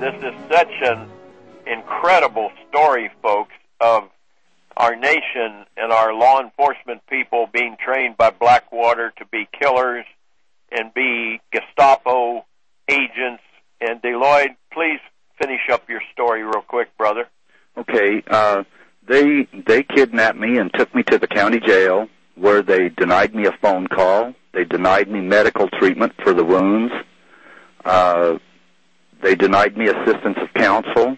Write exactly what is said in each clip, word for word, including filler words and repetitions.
this is such an incredible story, folks, of our nation and our law enforcement people being trained by Blackwater to be killers and be Gestapo agents. And Deloyd, please finish up your story real quick, brother. Okay, uh, they they kidnapped me and took me to the county jail, where they denied me a phone call. They denied me medical treatment for the wounds. Uh, they denied me assistance of counsel.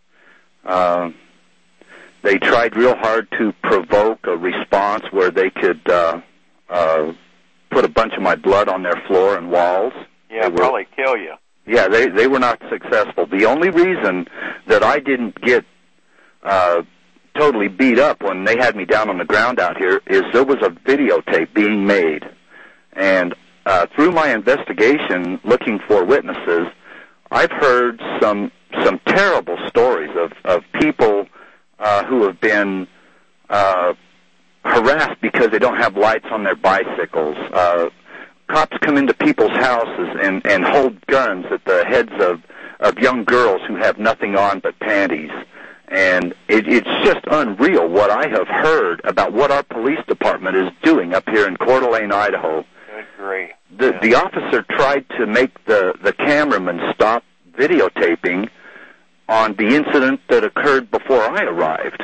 Uh, they tried real hard to provoke a response where they could uh, uh, put a bunch of my blood on their floor and walls. Yeah, were, probably kill you. Yeah, they, they were not successful. The only reason that I didn't get uh, totally beat up when they had me down on the ground out here is there was a videotape being made. And uh, through my investigation, looking for witnesses, I've heard some some terrible stories of, of people uh, who have been uh, harassed because they don't have lights on their bicycles. Uh, cops come into people's houses and, and hold guns at the heads of, of young girls who have nothing on but panties. And it, it's just unreal what I have heard about what our police department is doing up here in Coeur d'Alene, Idaho. Good grief. The, yeah. the officer tried to make the, the cameraman stop videotaping on the incident that occurred before I arrived.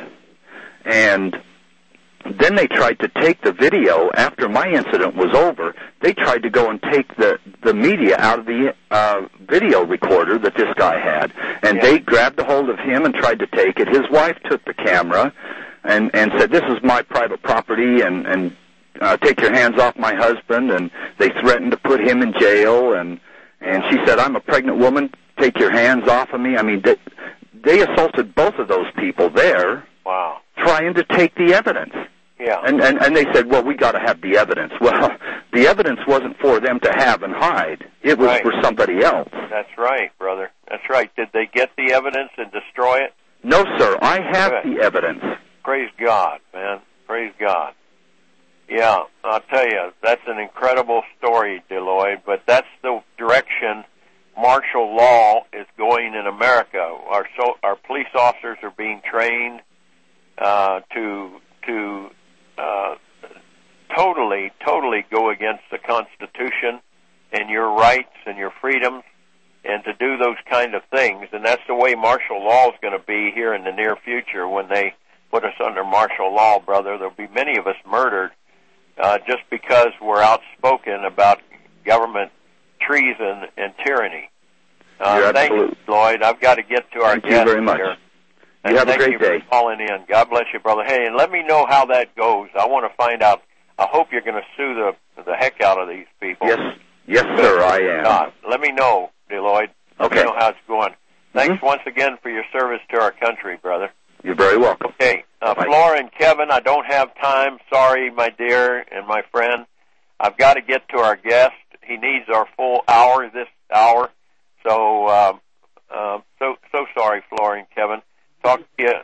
And then they tried to take the video after my incident was over. They tried to go and take the, the media out of the uh, video recorder that this guy had. And yeah. they grabbed a hold of him and tried to take it. His wife took the camera and, and said, "This is my private property, and, and uh, take your hands off my husband." And they threatened to put him in jail. And, and she said, "I'm a pregnant woman. Take your hands off of me." I mean, they, they assaulted both of those people there. Wow. Trying to take the evidence. Yeah. And, and, and they said, "Well, we got to have the evidence." Well, the evidence wasn't for them to have and hide. It was right. for somebody else. That's right, brother. That's right. Did they get the evidence and destroy it? No, sir. I have Good. the evidence. Praise God, man. Praise God. Yeah, I'll tell you, that's an incredible story, Deloyd, but that's the direction martial law is going in America. Our so, our police officers are being trained uh, to to uh, totally, totally go against the Constitution and your rights and your freedoms, and to do those kind of things. And that's the way martial law is going to be here in the near future when they put us under martial law, brother. There'll be many of us murdered uh, just because we're outspoken about government treason and tyranny. Uh, thank you, Lloyd. I've got to get to our guest here. Thank you very much. And you have thank a great you day. for calling in. God bless you, brother. Hey, and let me know how that goes. I want to find out. I hope you're going to sue the the heck out of these people. Yes, yes, Good. sir, I am. God. Let me know, Deloyd. Okay. Let me know how it's going. Thanks mm-hmm. once again for your service to our country, brother. You're very welcome. Okay. Uh, Flora and Kevin, I don't have time. Sorry, my dear and my friend. I've got to get to our guest. He needs our full hour this hour. So, uh, uh, so, so sorry, Flora and Kevin. Talk to you.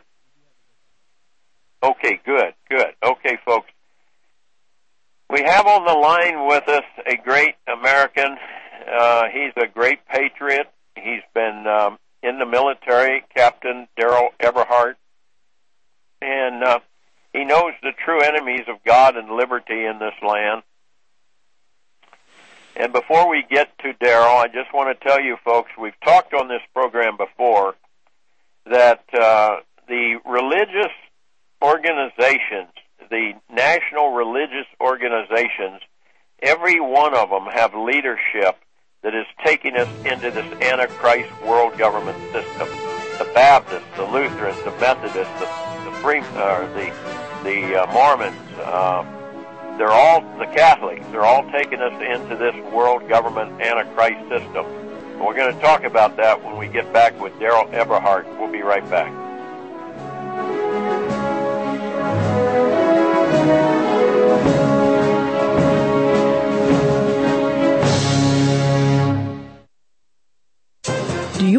Okay, good, good. Okay, folks. We have on the line with us a great American. Uh, he's a great patriot. He's been um, in the military, Captain Daryl Eberhardt. And uh, he knows the true enemies of God and liberty in this land. And before we get to Daryl, I just want to tell you folks, we've talked on this program before that uh, the religious organizations, the national religious organizations, every one of them have leadership that is taking us into this Antichrist world government system. The Baptists, the Lutherans, the Methodists, the the, Free, uh, the, the uh, Mormons, uh, they're all, the Catholics, they're all taking us into this world government Antichrist system. And we're going to talk about that when we get back with Daryl Eberhardt. We'll be right back. Do you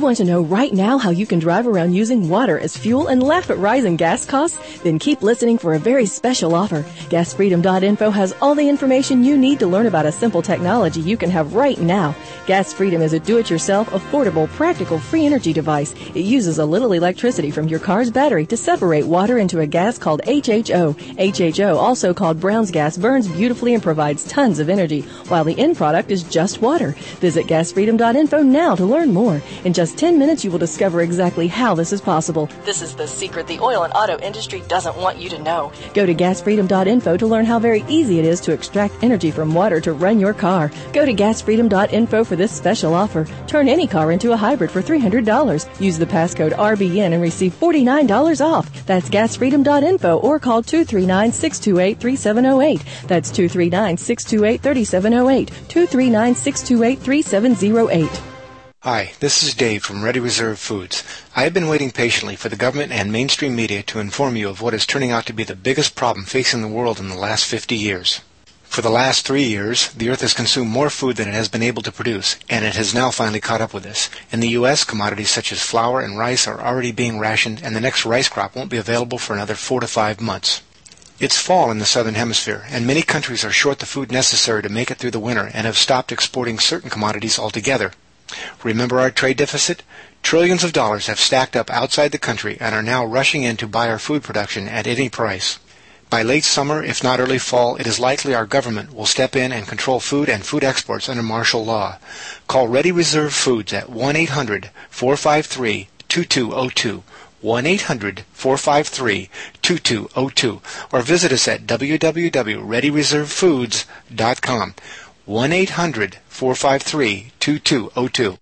You want to know right now how you can drive around using water as fuel and laugh at rising gas costs? Then keep listening for a very special offer. gas freedom dot info has all the information you need to learn about a simple technology you can have right now. Gas Freedom is a do-it-yourself, affordable, practical, free energy device. It uses a little electricity from your car's battery to separate water into a gas called H H O. H H O, also called Brown's gas, burns beautifully and provides tons of energy, while the end product is just water. Visit gas freedom dot info now to learn more. In just ten minutes, you will discover exactly how this is possible. This is the secret the oil and auto industry doesn't want you to know. Go to gas freedom dot info to learn how very easy it is to extract energy from water to run your car. Go to gas freedom dot info for this special offer. Turn any car into a hybrid for three hundred dollars. Use the passcode R B N and receive forty-nine dollars off. That's gas freedom dot info or call two three nine, six two eight, three seven zero eight. That's two three nine, six two eight, three seven zero eight. two three nine, six two eight, three seven zero eight. Hi, this is Dave from Ready Reserve Foods. I have been waiting patiently for the government and mainstream media to inform you of what is turning out to be the biggest problem facing the world in the last fifty years. For the last three years, the Earth has consumed more food than it has been able to produce, and it has now finally caught up with us. In the U S, commodities such as flour and rice are already being rationed, and the next rice crop won't be available for another four to five months. It's fall in the southern hemisphere, and many countries are short the food necessary to make it through the winter and have stopped exporting certain commodities altogether. Remember our trade deficit? Trillions of dollars have stacked up outside the country and are now rushing in to buy our food production at any price. By late summer, if not early fall, it is likely our government will step in and control food and food exports under martial law. Call Ready Reserve Foods at one eight hundred, four five three, two two zero two, one eight hundred, four five three, two two zero two, or visit us at w w w dot ready reserve foods dot com. one eight hundred, four five three, two two zero two.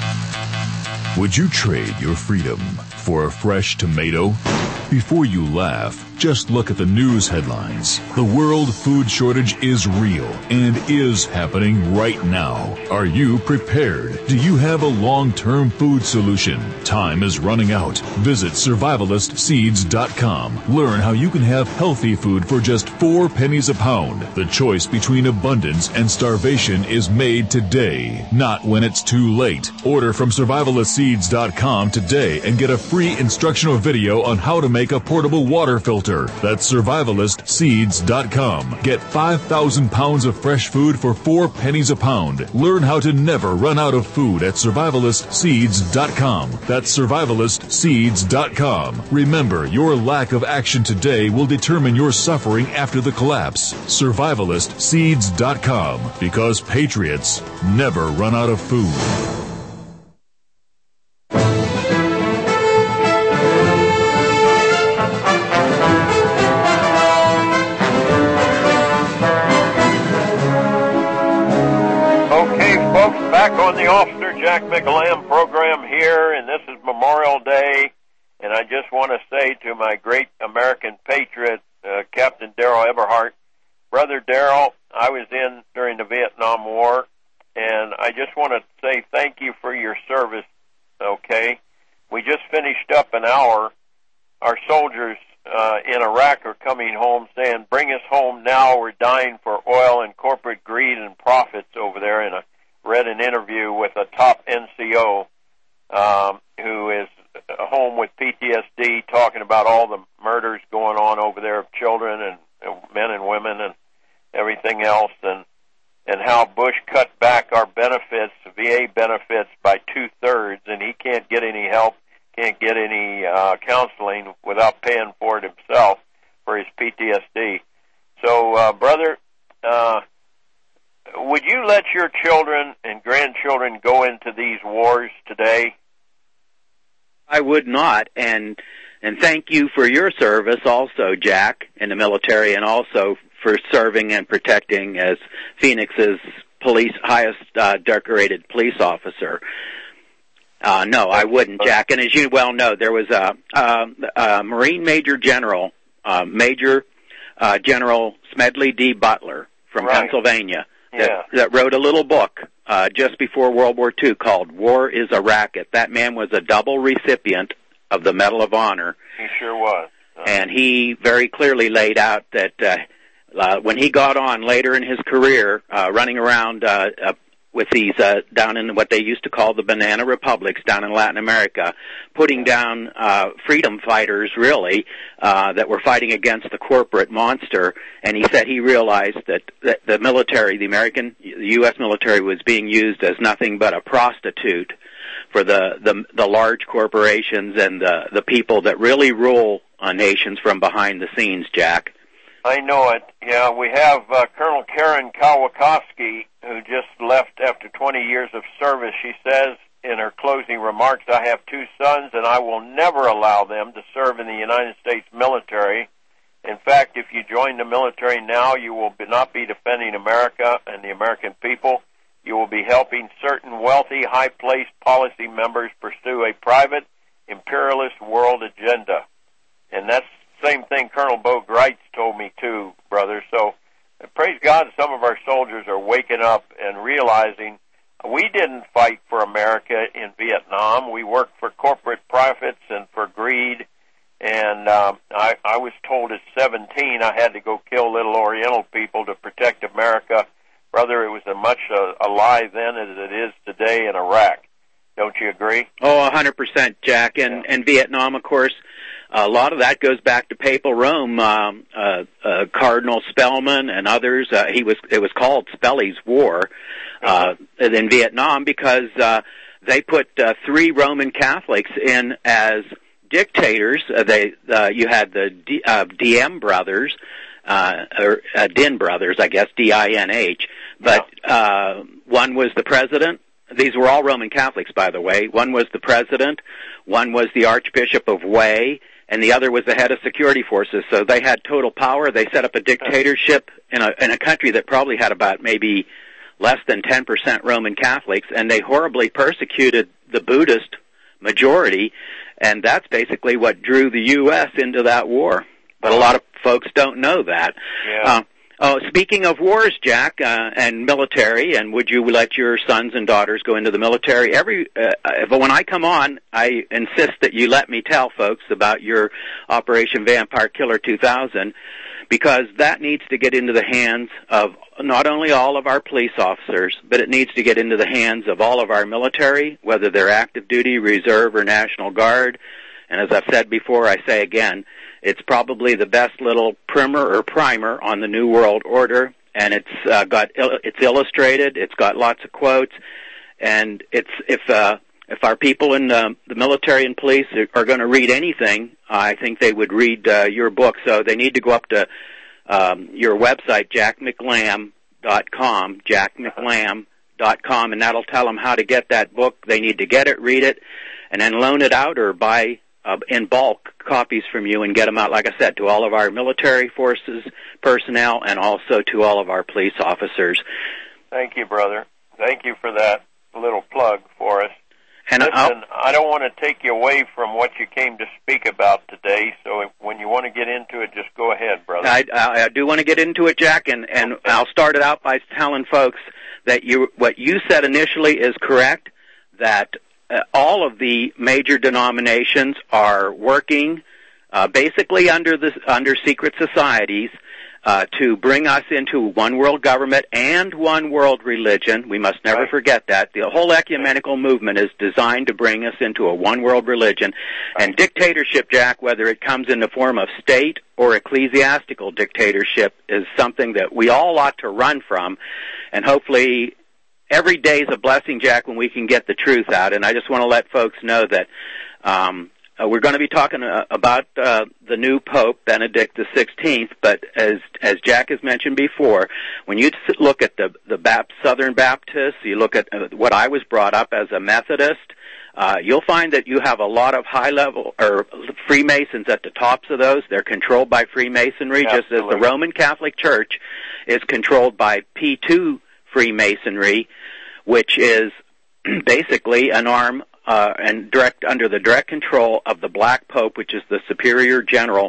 Would you trade your freedom for a fresh tomato? Before you laugh, just look at the news headlines. The world food shortage is real and is happening right now. Are you prepared? Do you have a long-term food solution? Time is running out. Visit survivalist seeds dot com. Learn how you can have healthy food for just four pennies a pound. The choice between abundance and starvation is made today, not when it's too late. Order from survivalist seeds dot com today and get a free instructional video on how to make a portable water filter. That's survivalist seeds dot com. Get five thousand pounds of fresh food for four pennies a pound. Learn how to never run out of food at survivalist seeds dot com. That's survivalist seeds dot com. Remember, your lack of action today will determine your suffering after the collapse. survivalist seeds dot com. Because patriots never run out of food. On the Officer Jack McLam program here, and this is Memorial Day, and I just want to say to my great American patriot, uh, Captain Daryl Eberhart, Brother Daryl, I was in during the Vietnam War, and I just want to say thank you for your service, okay? We just finished up an hour. Our soldiers uh, in Iraq are coming home saying, bring us home now, we're dying for oil and corporate greed and profits over there, and a read an interview with a top N C O um, who is home with P T S D, talking about all the murders going on over there of children and, and men and women and everything else, and and how Bush cut back our benefits, V A benefits, by two-thirds, and he can't get any help, can't get any uh, counseling without paying for it himself for his P T S D. So, uh, brother, uh, would you let your children and grandchildren go into these wars today? I would not, and and thank you for your service also, Jack, in the military, and also for serving and protecting as Phoenix's police highest uh, decorated police officer. Uh, no, I wouldn't, Jack. And as you well know, there was a, a, a Marine Major General, uh, Major uh, General Smedley D. Butler from right. Pennsylvania. That, yeah. that wrote a little book uh, just before World War Two called War is a Racket. That man was a double recipient of the Medal of Honor. He sure was. Uh-huh. And he very clearly laid out that uh, uh, when he got on later in his career, uh, running around uh, uh, with these uh, down in what they used to call the banana republics down in Latin America, putting down uh, freedom fighters, really, uh, that were fighting against the corporate monster. And he said he realized that, that the military, the American, the U S military, was being used as nothing but a prostitute for the, the, the large corporations and the, the people that really rule uh, nations from behind the scenes, Jack. I know it. Yeah, we have uh, Colonel Karen Kawakowski, who just left after twenty years of service. She says in her closing remarks, I have two sons, and I will never allow them to serve in the United States military. In fact, if you join the military now, you will be not be defending America and the American people. You will be helping certain wealthy, high-placed policy members pursue a private, imperialist world agenda. And that's same thing Colonel Bo Greitz told me too, brother. So praise God some of our soldiers are waking up and realizing we didn't fight for America in Vietnam. We worked for corporate profits and for greed. And um, I, I was told at seventeen I had to go kill little Oriental people to protect America. Brother, it was as much a, a lie then as it is today in Iraq. Don't you agree? Oh, one hundred percent, Jack. And, yeah. and Vietnam, of course, a lot of that goes back to Papal Rome. Um, uh, uh, Cardinal Spellman and others. Uh, he was. It was called Spelly's War uh, in Vietnam because uh, they put uh, three Roman Catholics in as dictators. Uh, they. Uh, you had the D, uh, Diem brothers, uh, or uh, Din brothers, I guess, D I N H. But uh, one was the president. These were all Roman Catholics, by the way. One was the president. One was the Archbishop of Hue. And the other was the head of security forces. So they had total power. They set up a dictatorship in a in a country that probably had about maybe less than ten percent Roman Catholics, and they horribly persecuted the Buddhist majority, and that's basically what drew the U S into that war. But a lot of folks don't know that. Yeah. Uh, oh, speaking of wars, Jack, uh, and military, and would you let your sons and daughters go into the military? Every, uh, but when I come on, I insist that you let me tell folks about your Operation Vampire Killer two thousand, because that needs to get into the hands of not only all of our police officers, but it needs to get into the hands of all of our military, whether they're active duty, reserve, or National Guard. And as I've said before, I say again, it's probably the best little primer or primer on the New World Order, and it's uh, got it's illustrated. It's got lots of quotes, and it's if uh, if our people in uh, the military and police are, are going to read anything, I think they would read uh, your book. So they need to go up to um, your website, jack mclamb dot com, jack mclamb dot com, and that'll tell them how to get that book. They need to get it, read it, and then loan it out or buy Uh, in bulk copies from you and get them out, like I said, to all of our military forces personnel and also to all of our police officers. Thank you, brother. Thank you for that little plug for us. And Listen, I'll, I don't want to take you away from what you came to speak about today, so if, when you want to get into it, just go ahead, brother. I, I, I do want to get into it, Jack, and, and okay. I'll start it out by telling folks that you what you said initially is correct, that Uh, all of the major denominations are working uh, basically under the under secret societies uh, to bring us into one world government and one world religion. We must never right. forget that. The whole ecumenical movement is designed to bring us into a one world religion. Right. And dictatorship, Jack, whether it comes in the form of state or ecclesiastical dictatorship, is something that we all ought to run from, and hopefully every day is a blessing, Jack, when we can get the truth out. And I just want to let folks know that um, uh, we're going to be talking uh, about uh, the new Pope, Benedict the sixteenth. But as as Jack has mentioned before, when you look at the the Bap- Southern Baptists, you look at uh, what I was brought up as a Methodist, uh, you'll find that you have a lot of high-level or Freemasons at the tops of those. They're controlled by Freemasonry, Absolutely. just as the Roman Catholic Church is controlled by P two Freemasonry, which is basically an arm uh, and direct under the direct control of the Black Pope, which is the superior general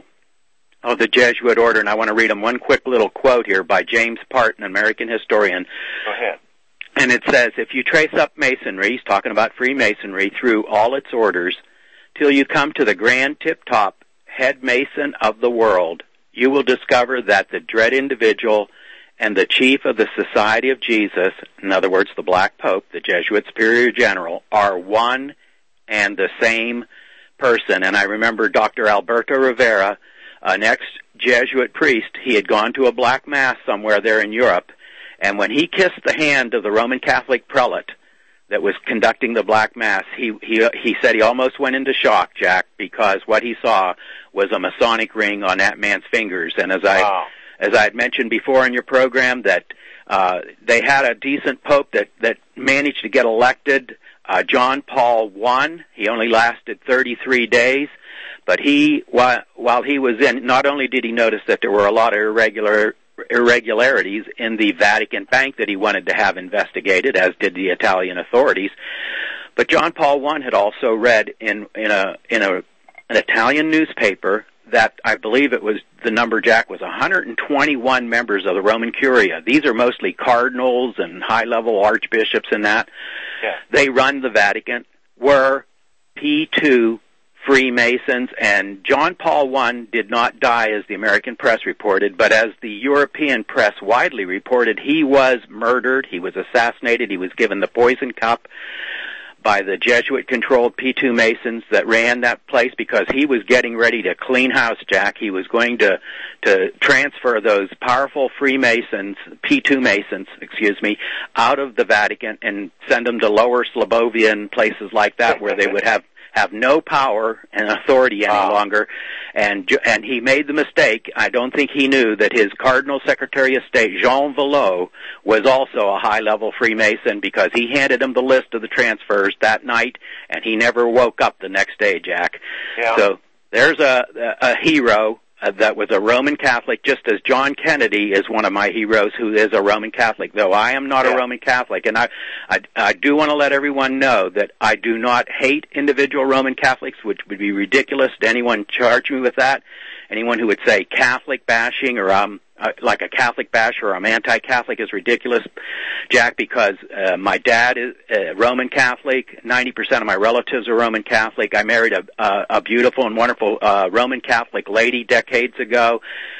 of the Jesuit order. And I want to read him one quick little quote here by James Parton, an American historian. Go ahead. And it says, if you trace up Masonry, he's talking about Freemasonry, through all its orders, till you come to the grand tip-top head Mason of the world, you will discover that the dread individual and the chief of the Society of Jesus, in other words, the Black Pope, the Jesuit Superior General, are one and the same person. And I remember Doctor Alberto Rivera, an ex-Jesuit priest, he had gone to a black mass somewhere there in Europe, and when he kissed the hand of the Roman Catholic prelate that was conducting the black mass, he he he said he almost went into shock, Jack, because what he saw was a Masonic ring on that man's fingers. And as I wow. as I had mentioned before in your program, that uh, they had a decent pope that that managed to get elected, uh, John Paul the First. He only lasted thirty-three days, but he while while he was in, not only did he notice that there were a lot of irregular irregularities in the Vatican Bank that he wanted to have investigated, as did the Italian authorities. But John Paul the First had also read in in a in a an Italian newspaper that I believe it was the number, Jack, was one hundred twenty-one members of the Roman Curia. These are mostly cardinals and high-level archbishops and that. Yeah. They run the Vatican, were P two Freemasons, and John Paul the First did not die, as the American press reported, but as the European press widely reported, he was murdered, he was assassinated, he was given the poison cup by the Jesuit-controlled P two Masons that ran that place, because he was getting ready to clean house, Jack. He was going to to transfer those powerful Freemasons, P two Masons, excuse me, out of the Vatican and send them to Lower Slobovia and places like that, where they would have have no power and authority any wow. longer. And and he made the mistake. I don't think he knew that his Cardinal Secretary of State, Jean Vallot, was also a high-level Freemason, because he handed him the list of the transfers that night, and he never woke up the next day, Jack. Yeah. So there's a, a, a hero uh, that was a Roman Catholic, just as John Kennedy is one of my heroes who is a Roman Catholic, though I am not yeah. a Roman Catholic. And I, I, I do want to let everyone know that I do not hate individual Roman Catholics, which would be ridiculous to anyone charge me with that. Anyone who would say Catholic bashing or um uh, like a Catholic basher or I'm anti-Catholic is ridiculous, Jack, because uh, my dad is uh, Roman Catholic. ninety percent of my relatives are Roman Catholic. I married a, a, a beautiful and wonderful uh, Roman Catholic lady decades ago,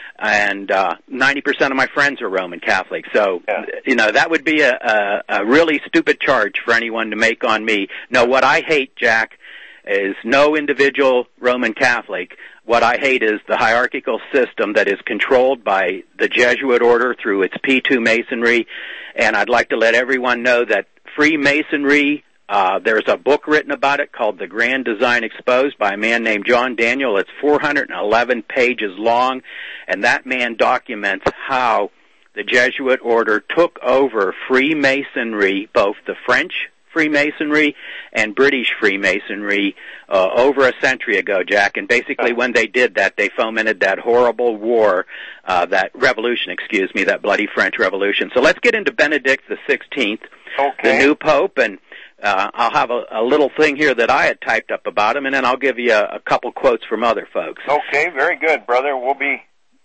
and uh, ninety percent of my friends are Roman Catholic. So, yeah. you know, that would be a, a, a really stupid charge for anyone to make on me. No, what I hate, Jack, is no individual Roman Catholic. What I hate is the hierarchical system that is controlled by the Jesuit order through its P two Masonry. And I'd like to let everyone know that Freemasonry, uh, there's a book written about it called The Grand Design Exposed by a man named John Daniel. It's four hundred eleven pages long, and that man documents how the Jesuit order took over Freemasonry, both the French Freemasonry and British Freemasonry, uh, over a century ago, Jack. And basically when they did that, they fomented that horrible war, uh, that revolution, excuse me, that bloody French Revolution. So let's get into Benedict the sixteenth, okay. the new Pope, and uh, I'll have a, a little thing here that I had typed up about him, and then I'll give you a, a couple quotes from other folks. Okay, very good, brother. We'll be,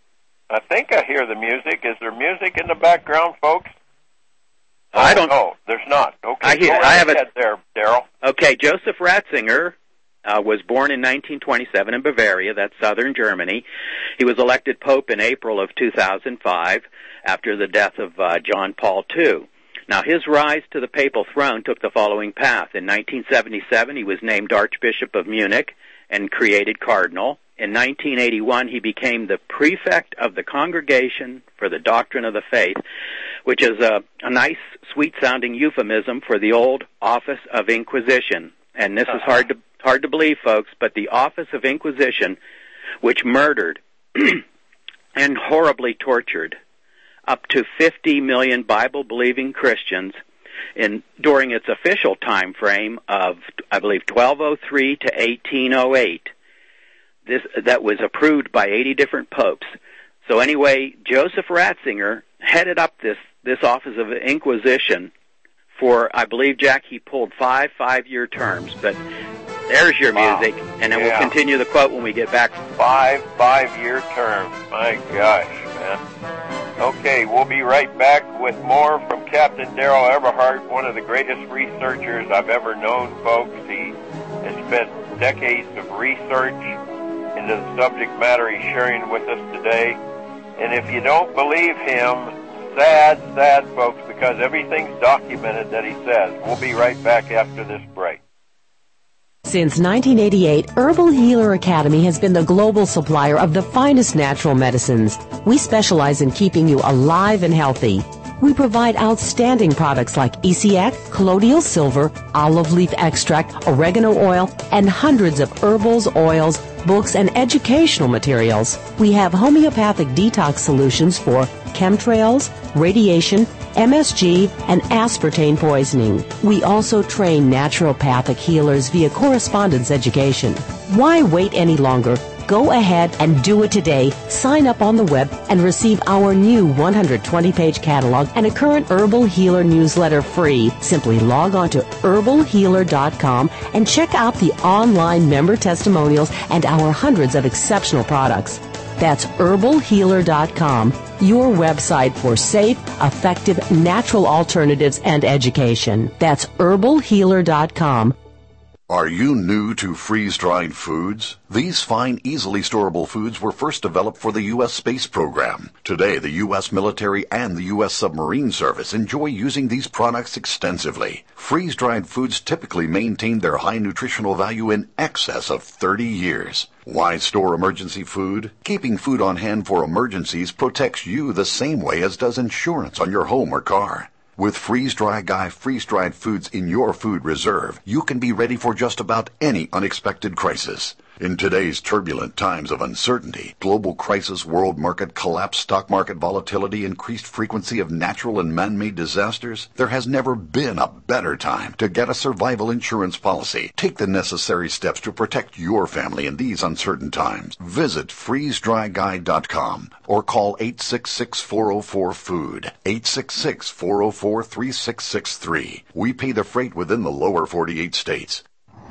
I think I hear the music. Is there music in the background, folks? Oh, I don't. Oh, there's not. Okay, I hear. go right I have ahead a, there, Daryl. Okay, Joseph Ratzinger uh, was born in nineteen twenty-seven in Bavaria. That's southern Germany. He was elected Pope in April of two thousand five after the death of uh, John Paul the Second. Now, his rise to the papal throne took the following path. In nineteen seventy-seven, he was named Archbishop of Munich and created cardinal. In nineteen eighty-one, he became the prefect of the Congregation for the Doctrine of the Faith, which is a, a nice, sweet-sounding euphemism for the old Office of Inquisition. And this is hard to hard to believe, folks, but the Office of Inquisition, which murdered and horribly tortured up to fifty million Bible-believing Christians in during its official time frame of, I believe, twelve oh three to eighteen oh eight. This that was approved by eighty different popes. So anyway, Joseph Ratzinger headed up this, this Office of Inquisition for, I believe, Jack, he pulled five five-year terms. But there's your music, wow. and then yeah. we'll continue the quote when we get back. Five five-year terms. My gosh, man. Okay, we'll be right back with more from Captain Daryl Eberhart, one of the greatest researchers I've ever known, folks. He has spent decades of research into the subject matter he's sharing with us today. And if you don't believe him, sad, sad, folks, because everything's documented that he says. We'll be right back after this break. Since nineteen eighty-eight, Herbal Healer Academy has been the global supplier of the finest natural medicines. We specialize in keeping you alive and healthy. We provide outstanding products like E C X, colloidal silver, olive leaf extract, oregano oil, and hundreds of herbals, oils, books, and educational materials. We have homeopathic detox solutions for chemtrails, radiation, M S G, and aspartame poisoning. We also train naturopathic healers via correspondence education. Why wait any longer? Go ahead and do it today. Sign up on the web and receive our new one hundred twenty page catalog and a current Herbal Healer newsletter free. Simply log on to herbal healer dot com and check out the online member testimonials and our hundreds of exceptional products. That's herbal healer dot com, your website for safe, effective, natural alternatives and education. That's herbal healer dot com. Are you new to freeze-dried foods? These fine, easily storable foods were first developed for the U S space program. Today, the U S military and the U S submarine service enjoy using these products extensively. Freeze-dried foods typically maintain their high nutritional value in excess of thirty years. Why store emergency food? Keeping food on hand for emergencies protects you the same way as does insurance on your home or car. With Freeze Dry Guy freeze-dried foods in your food reserve, you can be ready for just about any unexpected crisis. In today's turbulent times of uncertainty, global crisis, world market collapse, stock market volatility, increased frequency of natural and man-made disasters, there has never been a better time to get a survival insurance policy. Take the necessary steps to protect your family in these uncertain times. Visit freeze dry guy dot com or call eight six six, four zero four, food, eight six six, four zero four, three six six three. We pay the freight within the lower forty-eight states.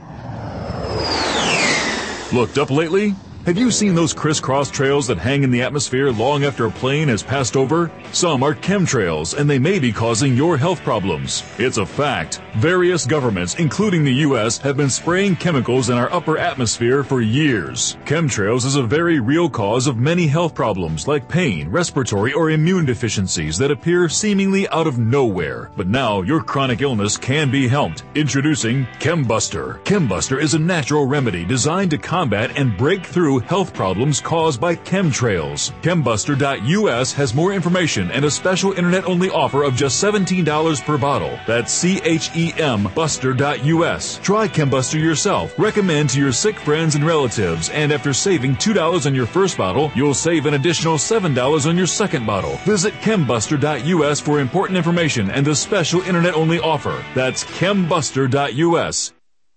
Looked up lately? Have you seen those crisscross trails that hang in the atmosphere long after a plane has passed over? Some are chemtrails, and they may be causing your health problems. It's a fact. Various governments, including the U S, have been spraying chemicals in our upper atmosphere for years. Chemtrails is a very real cause of many health problems like pain, respiratory, or immune deficiencies that appear seemingly out of nowhere. But now your chronic illness can be helped. Introducing ChemBuster. ChemBuster is a natural remedy designed to combat and break through health problems caused by chemtrails. Chembuster dot U S has more information and a special internet-only offer of just seventeen dollars per bottle. That's C H E M Buster dot U S. Try ChemBuster yourself. Recommend to your sick friends and relatives, and after saving two dollars on your first bottle, you'll save an additional seven dollars on your second bottle. Visit Chembuster dot U S for important information and the special internet-only offer. That's Chembuster dot U S.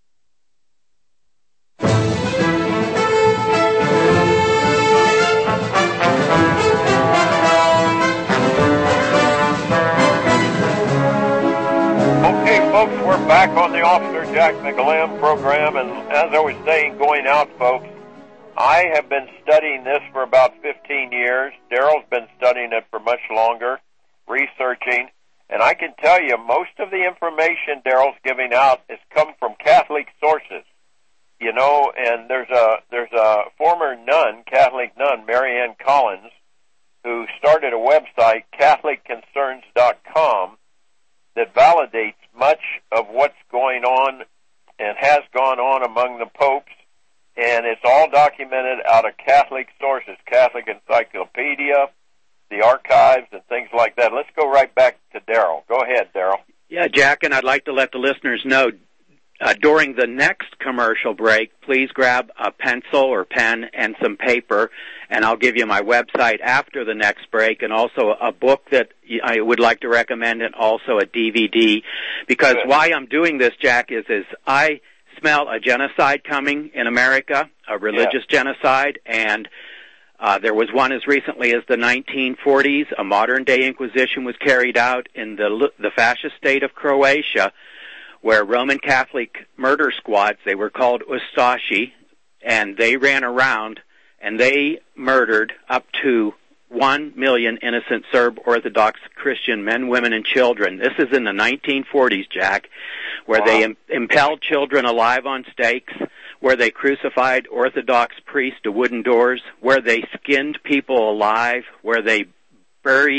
We're back on the Officer Jack McGlynn program, and as I was saying, going out, folks, I have been studying this for about fifteen years. Daryl's been studying it for much longer, researching, and I can tell you most of the information Daryl's giving out has come from Catholic sources. You know, and there's a there's a former nun, Catholic nun, Mary Ann Collins, who started a website, Catholic Concerns dot com, that validates much of what's going on and has gone on among the popes, and it's all documented out of Catholic sources, Catholic Encyclopedia, the archives, and things like that. Let's go right back to Daryl. Go ahead, Daryl. Yeah, Jack, and I'd like to let the listeners know, uh, during the next commercial break, please grab a pencil or pen and some paper, and I'll give you my website after the next break, and also a book that I would like to recommend, and also a D V D. Because Good. Why I'm doing this, Jack, is, is I smell a genocide coming in America, a religious yeah. genocide, and uh, there was one as recently as the nineteen forties. A modern-day Inquisition was carried out in the the fascist state of Croatia, where Roman Catholic murder squads, they were called Ustashi, and they ran around and they murdered up to one million innocent Serb Orthodox Christian men, women, and children. This is in the nineteen forties, Jack, where wow. they im- impaled children alive on stakes, where they crucified Orthodox priests to wooden doors, where they skinned people alive, where they buried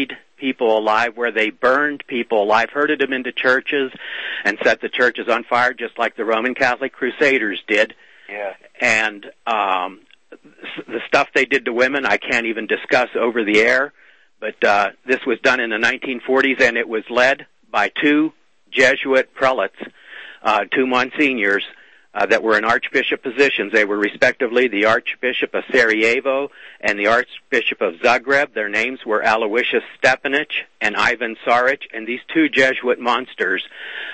people alive, where they burned people alive, herded them into churches, and set the churches on fire, just like the Roman Catholic Crusaders did. Yeah. And um, the stuff they did to women, I can't even discuss over the air. But uh, this was done in the nineteen forties, and it was led by two Jesuit prelates, uh, two monsignors, Uh, that were in archbishop positions. They were respectively the Archbishop of Sarajevo and the Archbishop of Zagreb. Their names were Aloysius Stepanich and Ivan Saric, and these two Jesuit monsters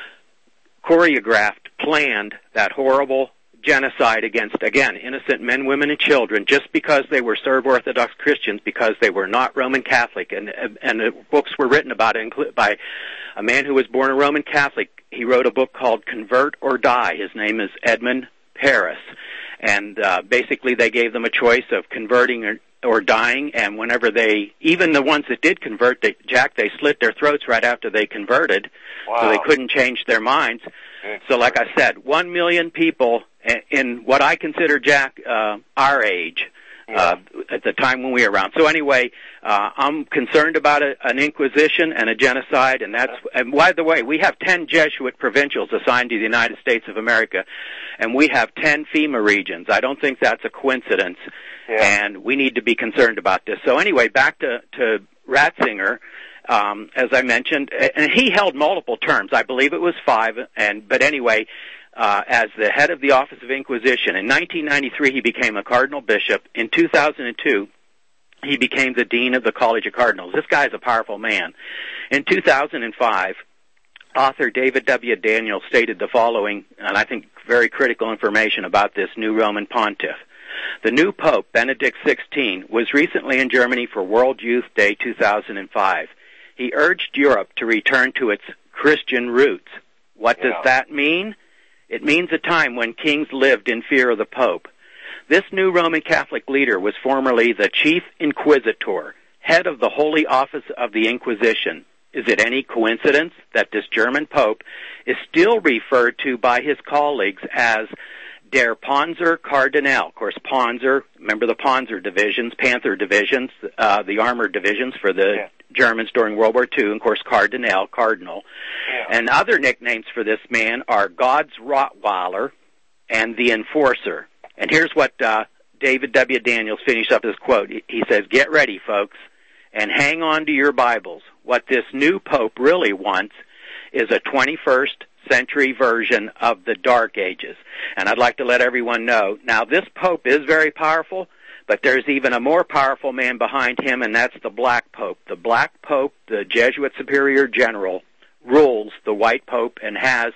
choreographed, planned that horrible genocide against, again, innocent men, women, and children, just because they were Serb Orthodox Christians, because they were not Roman Catholic. And, and the books were written about it by a man who was born a Roman Catholic. He wrote a book called Convert or Die. His name is Edmund Paris. And uh, basically they gave them a choice of converting or, or dying, and whenever they, even the ones that did convert, they, Jack, they slit their throats right after they converted. Wow. So they couldn't change their minds. Good. So like I said, one million people in what I consider, Jack, uh, our age, uh, at the time when we were around. So anyway, uh, I'm concerned about a, an inquisition and a genocide, and that's, and by the way, we have ten Jesuit provincials assigned to the United States of America, and we have ten FEMA regions. I don't think that's a coincidence, yeah. and we need to be concerned about this. So anyway, back to, to Ratzinger. Um, as I mentioned, and he held multiple terms. I believe it was five, and but anyway, uh, as the head of the Office of Inquisition. In nineteen ninety-three, he became a cardinal bishop. In two thousand two, he became the dean of the College of Cardinals. This guy is a powerful man. In two thousand five, author David W. Daniel stated the following, and I think very critical information about this new Roman pontiff. The new Pope, Benedict the sixteenth, was recently in Germany for World Youth Day two thousand five. He urged Europe to return to its Christian roots. What Yeah. does that mean? It means a time when kings lived in fear of the Pope. This new Roman Catholic leader was formerly the chief inquisitor, head of the Holy Office of the Inquisition. Is it any coincidence that this German Pope is still referred to by his colleagues as Der Panzer Kardinal? Of course, Panzer, remember the Panzer divisions, Panther divisions, uh, the armored divisions for the Yeah. Germans during World War Two, and of course, Cardinal, Cardinal. Yeah. And other nicknames for this man are God's Rottweiler and the Enforcer. And here's what uh, David W. Daniels finished up his quote. He says, "Get ready, folks, and hang on to your Bibles. What this new Pope really wants is a twenty-first century version of the Dark Ages." And I'd like to let everyone know, now this Pope is very powerful, but there's even a more powerful man behind him, and that's the Black Pope. The Black Pope, the Jesuit Superior General, rules the White Pope and has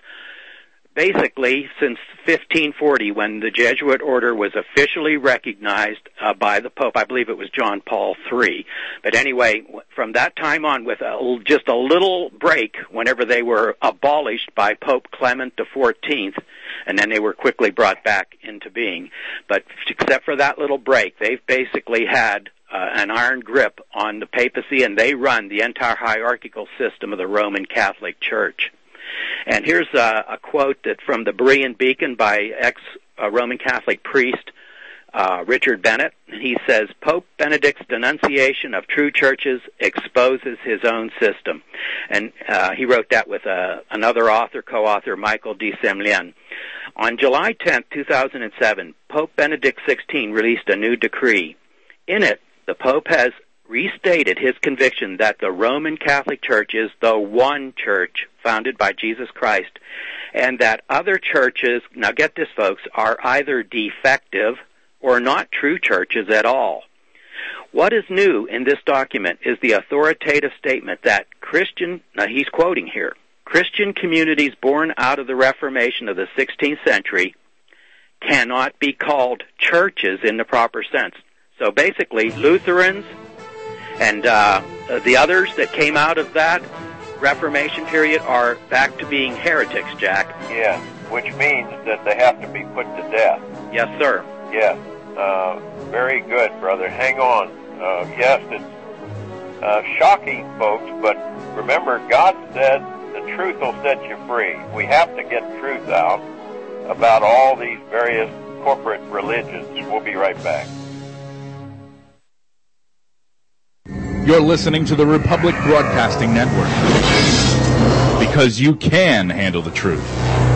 basically since fifteen forty, when the Jesuit order was officially recognized uh, by the Pope. I believe it was John Paul the third. But anyway, from that time on, with a, just a little break, whenever they were abolished by Pope Clement the fourteenth, and then they were quickly brought back into being. But except for that little break, they've basically had uh, an iron grip on the papacy, and they run the entire hierarchical system of the Roman Catholic Church. And here's a, a quote that from the Berean Beacon by ex-Roman uh, Catholic priest uh, Richard Bennett. He says, "Pope Benedict's denunciation of true churches exposes his own system." And uh, he wrote that with uh, another author, co-author, Michael de Semlien. On July tenth, two thousand seven, Pope Benedict the sixteenth released a new decree. In it, the Pope has restated his conviction that the Roman Catholic Church is the one church founded by Jesus Christ, and that other churches, now get this folks, are either defective or not true churches at all. What is new in this document is the authoritative statement that Christian, now he's quoting here, Christian communities born out of the Reformation of the sixteenth century cannot be called churches in the proper sense. So basically, Lutherans and uh, the others that came out of that Reformation period are back to being heretics, Jack. Yes, which means that they have to be put to death. Yes, sir. Yes, uh, very good, brother. Hang on. Uh, yes, it's uh, shocking, folks, but remember, God said the truth will set you free. We have to get truth out about all these various corporate religions. We'll be right back. You're listening to the Republic Broadcasting Network. Because you can handle the truth.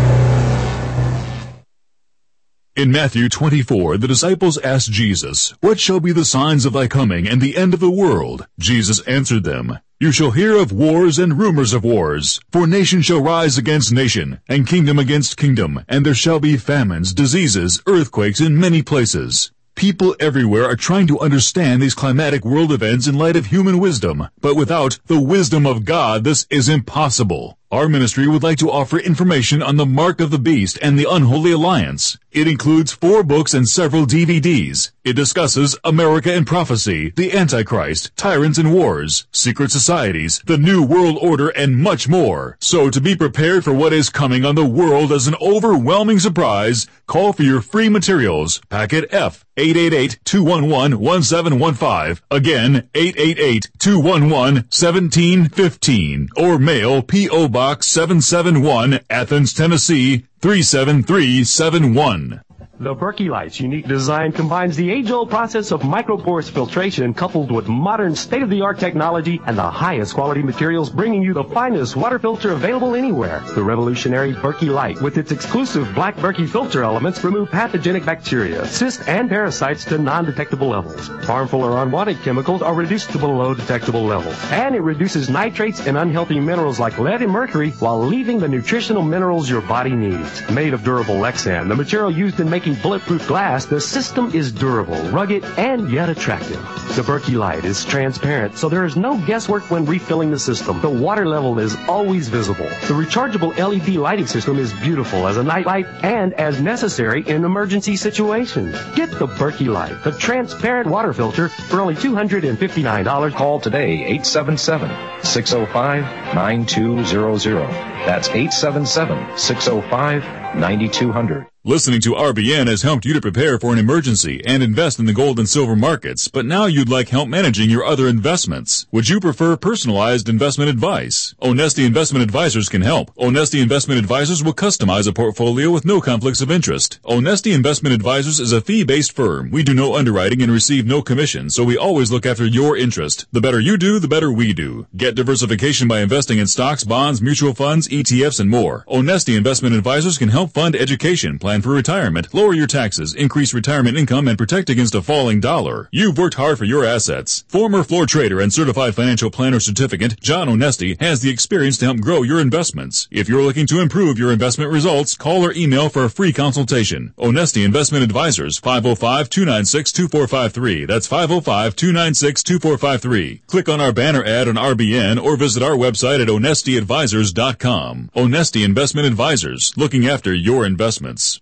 In Matthew twenty-four, the disciples asked Jesus, "What shall be the signs of thy coming and the end of the world?" Jesus answered them, "You shall hear of wars and rumors of wars. For nation shall rise against nation, and kingdom against kingdom, and there shall be famines, diseases, earthquakes in many places." People everywhere are trying to understand these climatic world events in light of human wisdom, but without the wisdom of God, this is impossible. Our ministry would like to offer information on the Mark of the Beast and the Unholy Alliance. It includes four books and several D V Ds. It discusses America and Prophecy, the Antichrist, Tyrants and Wars, Secret Societies, the New World Order, and much more. So to be prepared for what is coming on the world as an overwhelming surprise, call for your free materials. Packet F, eight eight eight, two one one, one seven one five. Again, eight eight eight, two one one, one seven one five. Or mail P O Box seven seven one, Athens, Tennessee, three seven three seven one. The Berkey Light's unique design combines the age-old process of microporous filtration coupled with modern state-of-the-art technology and the highest quality materials, bringing you the finest water filter available anywhere. The revolutionary Berkey Light, with its exclusive black Berkey filter elements, remove pathogenic bacteria, cysts, and parasites to non-detectable levels. Harmful or unwanted chemicals are reduced to below detectable levels. And it reduces nitrates and unhealthy minerals like lead and mercury while leaving the nutritional minerals your body needs. Made of durable Lexan, the material used in making bulletproof glass, the system is durable, rugged, and yet attractive. The Berkey Light is transparent, so there is no guesswork when refilling the system. The water level is always visible. The rechargeable L E D lighting system is beautiful as a night light and as necessary in emergency situations. Get the Berkey Light, the transparent water filter, for only two hundred fifty-nine dollars. Call today, eight seven seven, six oh five, nine two zero zero. That's eight seven seven, six oh five, nine two zero zero. Listening to R B N has helped you to prepare for an emergency and invest in the gold and silver markets, but now you'd like help managing your other investments. Would you prefer personalized investment advice? Onesti Investment Advisors can help. Onesti Investment Advisors will customize a portfolio with no conflicts of interest. Onesti Investment Advisors is a fee-based firm. We do no underwriting and receive no commission, so we always look after your interest. The better you do, the better we do. Get diversification by investing in stocks, bonds, mutual funds, E T Fs, and more. Onesti Investment Advisors can help fund education, plan for retirement, lower your taxes, increase retirement income, and protect against a falling dollar. You've worked hard for your assets. Former floor trader and certified financial planner certificate, John Onesti, has the experience to help grow your investments. If you're looking to improve your investment results, call or email for a free consultation. Onesti Investment Advisors, five oh five, two nine six, two four five three. That's five oh five, two nine six, two four five three. Click on our banner ad on R B N or visit our website at onesti advisors dot com. Onesti Investment Advisors, looking after your investments.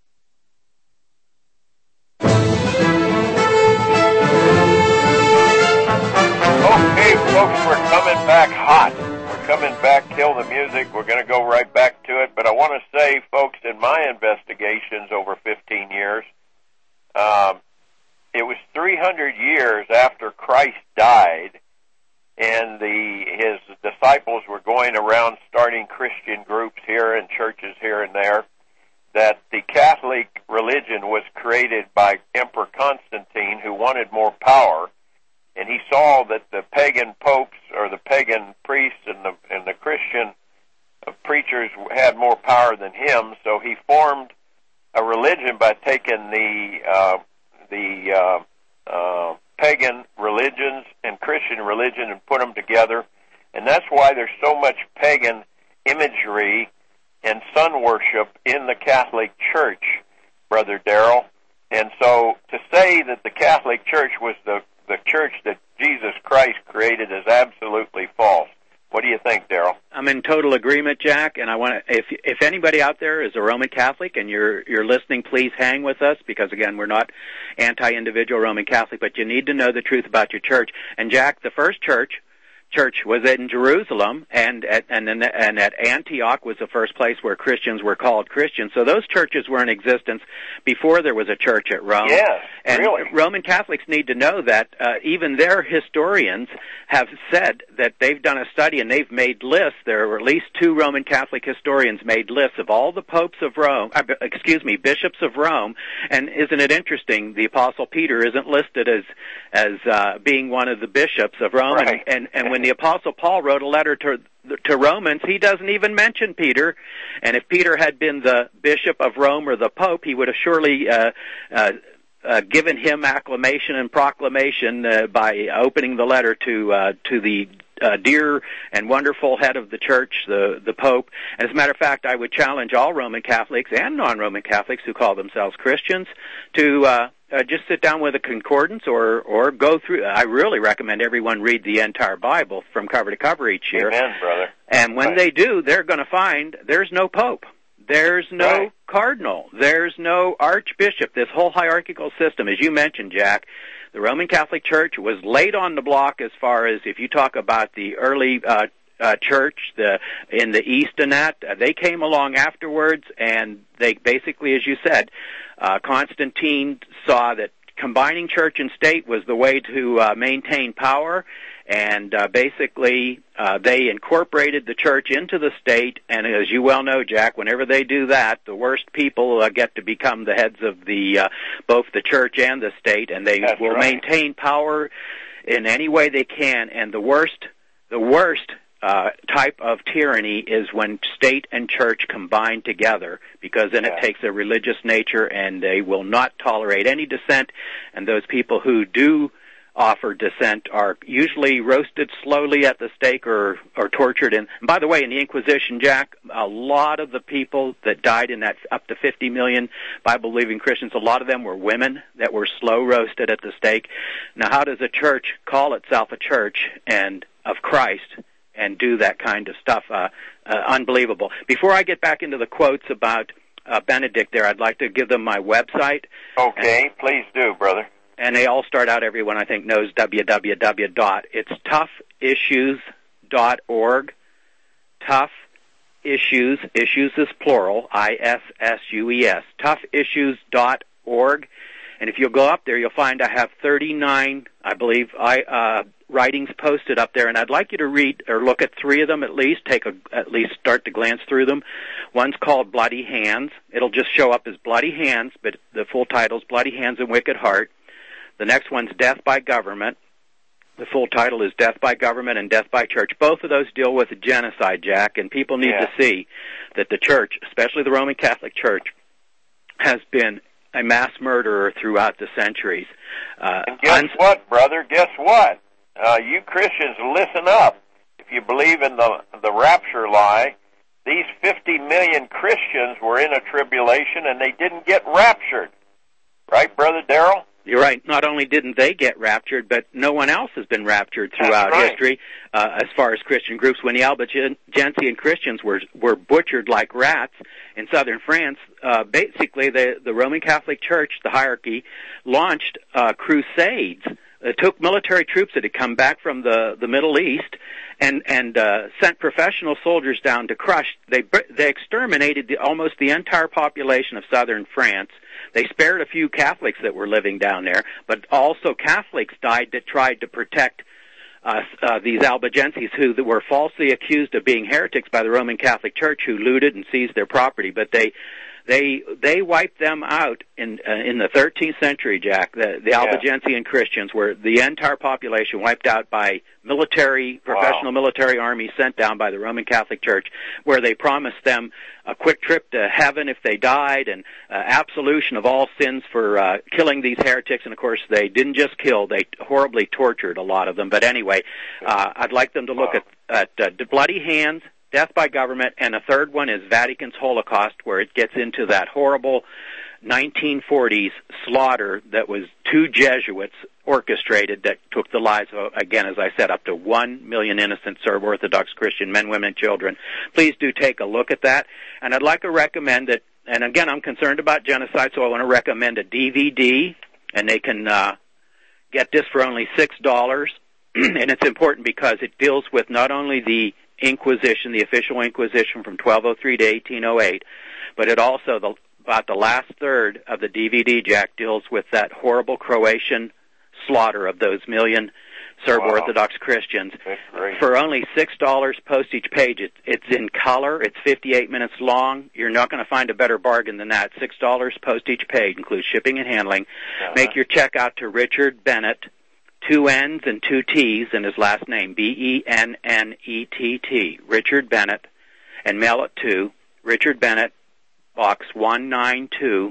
Okay, folks, we're coming back hot. We're coming back, kill the music. We're going to go right back to it. But I want to say, folks, in my investigations over fifteen years, um, it was three hundred years after Christ died, and the his disciples were going around starting Christian groups here and churches here and there, that the Catholic religion was created by Emperor Constantine, who wanted more power, and he saw that the pagan popes or the pagan priests and the and the Christian preachers had more power than him, so he formed a religion by taking the uh, the uh, uh, pagan religions and Christian religion and put them together, and that's why there's so much pagan imagery and sun worship in the Catholic Church, Brother Darrell. And so to say that the Catholic Church was the, the church that Jesus Christ created is absolutely false. What do you think, Darrell? I'm in total agreement, Jack, and I want to, if if anybody out there is a Roman Catholic and you're you're listening, please hang with us, because again, we're not anti-individual Roman Catholic, but you need to know the truth about your church. And Jack, the first church church was in Jerusalem, and at, and, and at Antioch was the first place where Christians were called Christians. So those churches were in existence before there was a church at Rome. Yes, and really. Roman Catholics need to know that uh, even their historians have said that they've done a study and they've made lists. There are at least two Roman Catholic historians made lists of all the popes of Rome, uh, excuse me, bishops of Rome. And isn't it interesting, the Apostle Peter isn't listed as as uh, being one of the bishops of Rome. Right. And, and, and when the Apostle Paul wrote a letter to to Romans, he doesn't even mention Peter. And if Peter had been the bishop of Rome or the Pope, he would have surely uh, uh, uh, given him acclamation and proclamation uh, by opening the letter to uh, to the uh, dear and wonderful head of the church, the the Pope. And as a matter of fact, I would challenge all Roman Catholics and non-Roman Catholics who call themselves Christians to uh, uh, just sit down with a concordance or or go through. I really recommend everyone read the entire Bible from cover to cover each year. Amen, brother. And when Right. they do, they're going to find there's no Pope. There's no Right. cardinal. There's no archbishop. This whole hierarchical system, as you mentioned, Jack, the Roman Catholic Church was late on the block as far as if you talk about the early uh, uh, church the in the East and that. Uh, they came along afterwards, and they basically, as you said, uh, Constantine saw that combining church and state was the way to uh, maintain power. And uh, basically, uh, they incorporated the church into the state, and as you well know, Jack, whenever they do that, the worst people uh, get to become the heads of the uh, both the church and the state, and they That's will right. maintain power in any way they can. And the worst, the worst uh, type of tyranny is when state and church combine together, because then Yeah. it takes a religious nature, and they will not tolerate any dissent. And those people who do offer dissent are usually roasted slowly at the stake or, or tortured. And, and by the way, in the Inquisition, Jack, a lot of the people that died in that up to fifty million Bible-believing Christians, a lot of them were women that were slow roasted at the stake. Now, how does a church call itself a church and of Christ and do that kind of stuff? Uh, uh, unbelievable. Before I get back into the quotes about uh, Benedict there, I'd like to give them my website. Okay, and, please do, brother. And they all start out, everyone I think knows w w w dot. It's tough issues dot org. Tough Issues, issues is plural, I S S U E S, tough issues dot org. And if you'll go up there, you'll find I have thirty-nine, I believe, I, uh, writings posted up there, and I'd like you to read or look at three of them at least, take a, at least start to glance through them. One's called Bloody Hands. It'll just show up as Bloody Hands, but the full title's Bloody Hands and Wicked Heart. The next one's Death by Government. The full title is Death by Government and Death by Church. Both of those deal with genocide, Jack, and people need Yeah. to see that the church, especially the Roman Catholic Church, has been a mass murderer throughout the centuries. Uh, And guess un- what, brother? Guess what? Uh, you Christians, listen up. If you believe in the the rapture lie, these fifty million Christians were in a tribulation and they didn't get raptured. Right, Brother Darrell? You're right. Not only didn't they get raptured, but no one else has been raptured throughout That's right. history uh, as far as Christian groups. When the Albigensian Christians were were butchered like rats in southern France, uh, basically the, the Roman Catholic Church, the hierarchy, launched uh, crusades. It took military troops that had come back from the, the Middle East and and uh, sent professional soldiers down to crush. They they exterminated the, almost the entire population of southern France. They spared a few Catholics that were living down there, but also Catholics died that tried to protect uh, uh, these Albigenses who were falsely accused of being heretics by the Roman Catholic Church, who looted and seized their property. But they they they wiped them out in uh, in the thirteenth century, Jack. The, the Yeah. Albigensian Christians were the entire population wiped out by military, professional Wow. military armies sent down by the Roman Catholic Church, where they promised them a quick trip to heaven if they died and uh, absolution of all sins for uh, killing these heretics. And, of course, they didn't just kill, they horribly tortured a lot of them. But anyway, uh, I'd like them to look Wow. at, at uh, Bloody Hands, Death by Government, and a third one is Vatican's Holocaust, where it gets into that horrible nineteen forties slaughter that was two Jesuits orchestrated that took the lives of, again, as I said, up to one million innocent Serb Orthodox Christian men, women, and children. Please do take a look at that. And I'd like to recommend that, and again, I'm concerned about genocide, so I want to recommend a D V D, and they can uh, get this for only six dollars. And it's important because it deals with not only the Inquisition, the official Inquisition from twelve oh three to eighteen oh eight, but it also, the, about the last third of the D V D, Jack, deals with that horrible Croatian slaughter of those million Serb Wow. Orthodox Christians. That's great. For only six dollars post each page. It, it's in color. It's fifty-eight minutes long. You're not going to find a better bargain than that. six dollars post each page, includes shipping and handling. Uh-huh. Make your check out to Richard Bennett, two N's and two T's in his last name, B E N N E T T, Richard Bennett, and mail it to Richard Bennett, Box one ninety-two,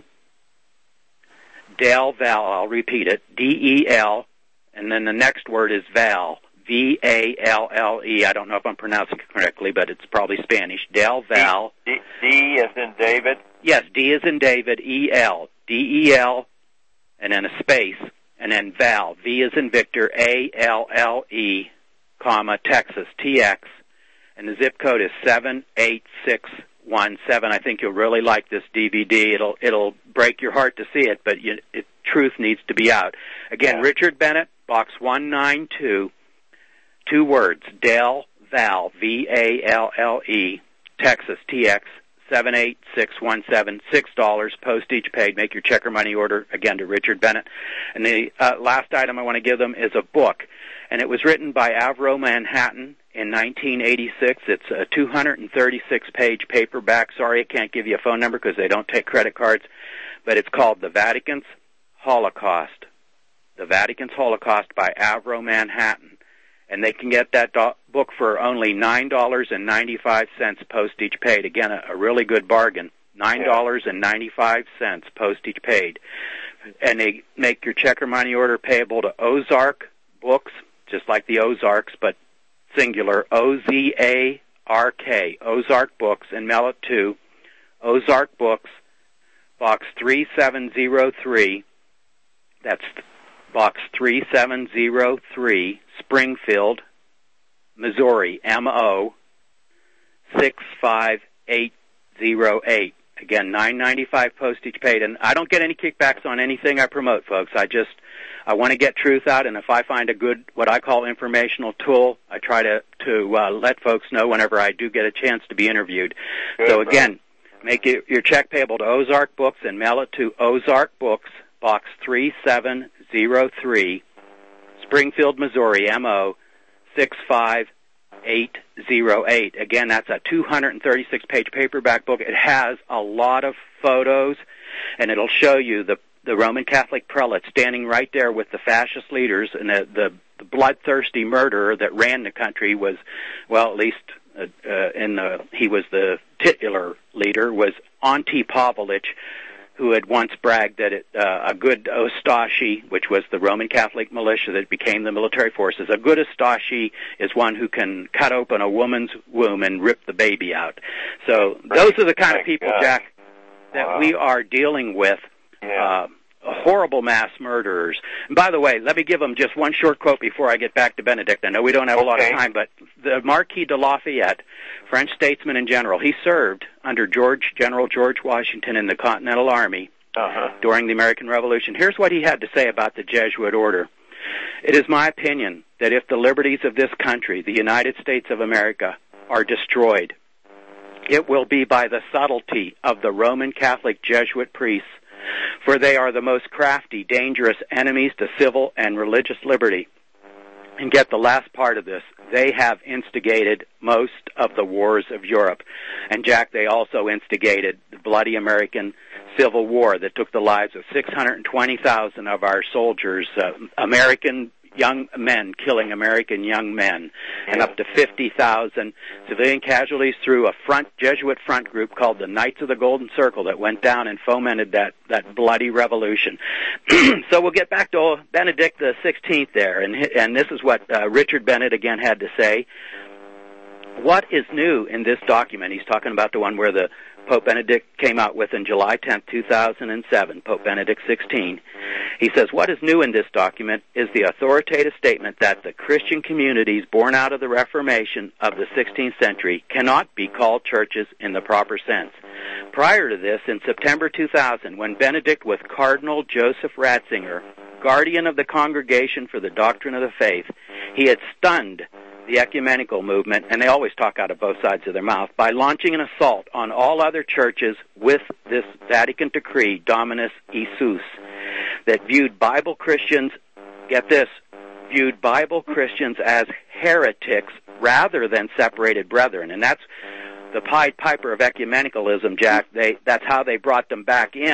Del Val, I'll repeat it, D E L, and then the next word is Val, V A L L E. I don't know if I'm pronouncing it correctly, but it's probably Spanish. Del Val. D, D, D as in David? Yes, D as in David, E L. D E L, and then a space, and then Val, V as in Victor, A L L E, comma, Texas, T X, and the zip code is seven eight six one seven. I think you'll really like this D V D. It'll it'll break your heart to see it, but you, it, truth needs to be out. Again, yeah. Richard Bennett, Box one ninety-two, two words, Del Val, V A L L E, Texas, T X, seven eight six one seven, six dollars, postage paid. Make your check or money order, again, to Richard Bennett. And the uh, last item I want to give them is a book, and it was written by Avro Manhattan in nineteen eighty-six. It's a two hundred thirty-six page paperback. Sorry, I can't give you a phone number because they don't take credit cards, but it's called The Vatican's Holocaust. The Vatican's Holocaust by Avro Manhattan. And they can get that do- book for only nine dollars and ninety-five cents postage paid. Again, a, a really good bargain. nine dollars and ninety-five cents postage paid. And they make your check or money order payable to Ozark Books, just like the Ozarks, but singular, O Z A R K, Ozark Books, and mail it to Ozark Books, Box three seven zero three. That's Box three seven zero three, Springfield, Missouri, M O six five eight zero eight. Again, nine ninety-five postage paid, and I don't get any kickbacks on anything I promote, folks. I just I want to get truth out, and if I find a good, what I call informational tool, I try to to uh, let folks know whenever I do get a chance to be interviewed. Good, so again, make it, your check payable to Ozark Books and mail it to Ozark Books, Box three seven zero three, Springfield, Missouri, M O six five eight zero eight. Again, that's a two hundred thirty-six page paperback book. It has a lot of photos, and it'll show you the the Roman Catholic prelate standing right there with the fascist leaders, and the, the, the bloodthirsty murderer that ran the country was, well, at least uh, uh, in the, he was the titular leader, was Ante Pavlich, who had once bragged that it, uh, a good Ostashi, which was the Roman Catholic militia that became the military forces, a good Ostashi is one who can cut open a woman's womb and rip the baby out. So those are the kind of people, Jack, that wow. we are dealing with. Yeah. Uh, horrible mass murderers. And by the way, let me give them just one short quote before I get back to Benedict. I know we don't have okay. a lot of time, but the Marquis de Lafayette, French statesman and general, he served under George General George Washington in the Continental Army uh-huh. during the American Revolution. Here's what he had to say about the Jesuit order. It is my opinion that if the liberties of this country, the United States of America, are destroyed, it will be by the subtlety of the Roman Catholic Jesuit priests, for they are the most crafty, dangerous enemies to civil and religious liberty. And get the last part of this. They have instigated most of the wars of Europe. And, Jack, they also instigated the bloody American Civil War that took the lives of six hundred twenty thousand of our soldiers, uh, American young men killing American young men, and up to fifty thousand civilian casualties through a front Jesuit front group called the Knights of the Golden Circle that went down and fomented that, that bloody revolution. So we'll get back to Benedict the sixteenth there, and, and this is what uh, Richard Bennett again had to say. What is new in this document? He's talking about the one where the Pope Benedict came out with in July tenth, two thousand seven, Pope Benedict the sixteenth. He says, what is new in this document is the authoritative statement that the Christian communities born out of the Reformation of the sixteenth century cannot be called churches in the proper sense. Prior to this, in September two thousand, when Benedict with Cardinal Joseph Ratzinger, guardian of the Congregation for the Doctrine of the Faith, he had stunned the ecumenical movement, and they always talk out of both sides of their mouth, by launching an assault on all other churches with this Vatican decree, Dominus Isus, that viewed Bible Christians, get this, viewed Bible Christians as heretics rather than separated brethren. And that's the Pied Piper of ecumenicalism, Jack. They, that's how they brought them back in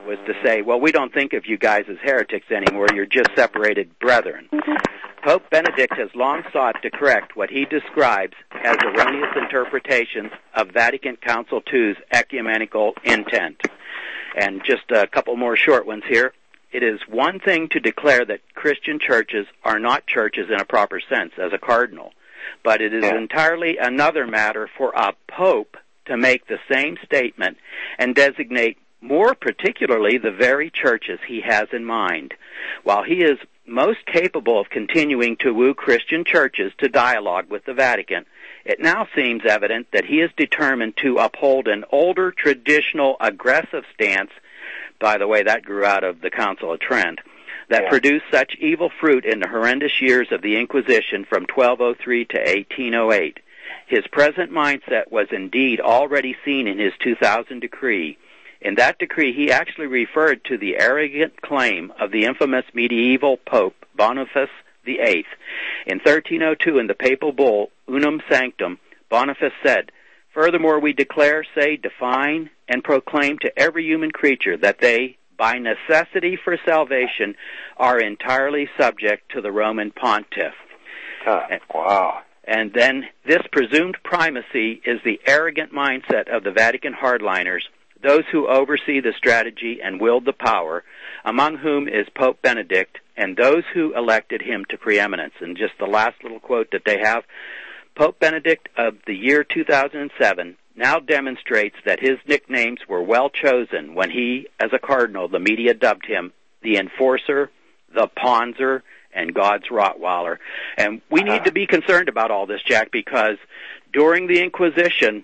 was to say, well, we don't think of you guys as heretics anymore. You're just separated brethren. Pope Benedict has long sought to correct what he describes as erroneous interpretations of Vatican Council two's ecumenical intent. And just a couple more short ones here. It is one thing to declare that Christian churches are not churches in a proper sense as a cardinal, but it is yeah. entirely another matter for a pope to make the same statement and designate more particularly the very churches he has in mind. While he is most capable of continuing to woo Christian churches to dialogue with the Vatican, it now seems evident that he is determined to uphold an older, traditional, aggressive stance. By the way, that grew out of the Council of Trent, that yeah. produced such evil fruit in the horrendous years of the Inquisition from twelve oh three to eighteen oh eight. His present mindset was indeed already seen in his two thousand decree. In that decree, he actually referred to the arrogant claim of the infamous medieval Pope Boniface the Eighth. In thirteen oh two, in the papal bull Unum Sanctum, Boniface said, "Furthermore, we declare, say, define, and proclaim to every human creature that they, by necessity for salvation, are entirely subject to the Roman pontiff." Uh, wow. And then this presumed primacy is the arrogant mindset of the Vatican hardliners, those who oversee the strategy and wield the power, among whom is Pope Benedict, and those who elected him to preeminence. And just the last little quote that they have, Pope Benedict of the year two thousand seven now demonstrates that his nicknames were well chosen when he, as a cardinal, the media dubbed him the Enforcer, the Ponzer, and God's Rottweiler. And we need to be concerned about all this, Jack, because during the Inquisition,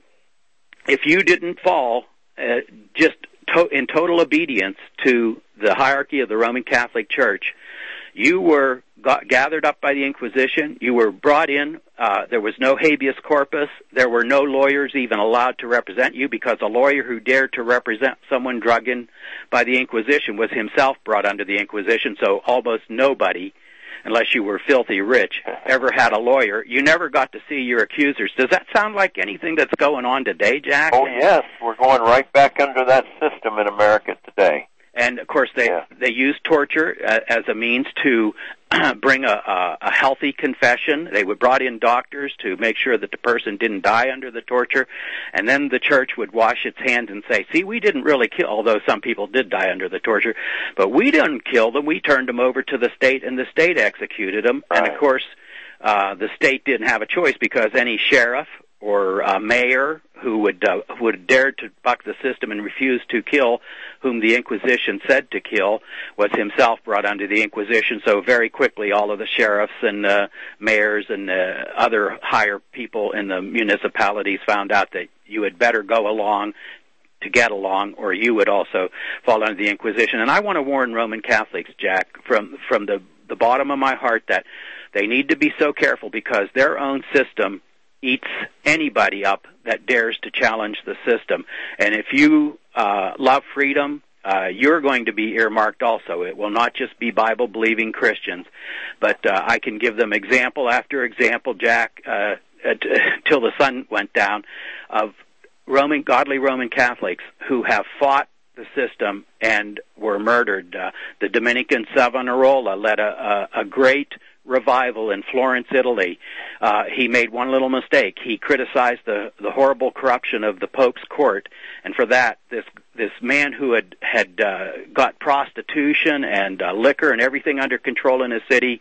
if you didn't fall uh, just to- in total obedience to the hierarchy of the Roman Catholic Church, you were got gathered up by the Inquisition, you were brought in, uh, there was no habeas corpus, there were no lawyers even allowed to represent you, because a lawyer who dared to represent someone drugged in by the Inquisition was himself brought under the Inquisition, so almost nobody, unless you were filthy rich, ever had a lawyer. You never got to see your accusers. Does that sound like anything that's going on today, Jack? Oh, yes. We're going right back under that system in America today. And, of course, they yeah. they use torture uh, as a means to bring a, a, a healthy confession. They would brought in doctors to make sure that the person didn't die under the torture. And then the church would wash its hands and say, see, we didn't really kill, although some people did die under the torture, but we didn't kill them. We turned them over to the state, and the state executed them. Right. And, of course, uh, the state didn't have a choice, because any sheriff or uh, mayor who would uh, who would dare to buck the system and refuse to kill whom the Inquisition said to kill was himself brought under the Inquisition. So very quickly all of the sheriffs and uh, mayors and uh, other higher people in the municipalities found out that you had better go along to get along, or you would also fall under the Inquisition. And I want to warn Roman Catholics, Jack, from from the, the bottom of my heart, that they need to be so careful, because their own system eats anybody up that dares to challenge the system. And if you uh, love freedom, uh, you're going to be earmarked also. It will not just be Bible-believing Christians, but uh, I can give them example after example, Jack, uh, till the sun went down, of Roman, godly Roman Catholics who have fought the system and were murdered. Uh, the Dominican Savonarola led a, a, a great revival in Florence, Italy. Uh, he made one little mistake. He criticized the, the horrible corruption of the Pope's court, and for that, this this man who had had uh, got prostitution and uh, liquor and everything under control in his city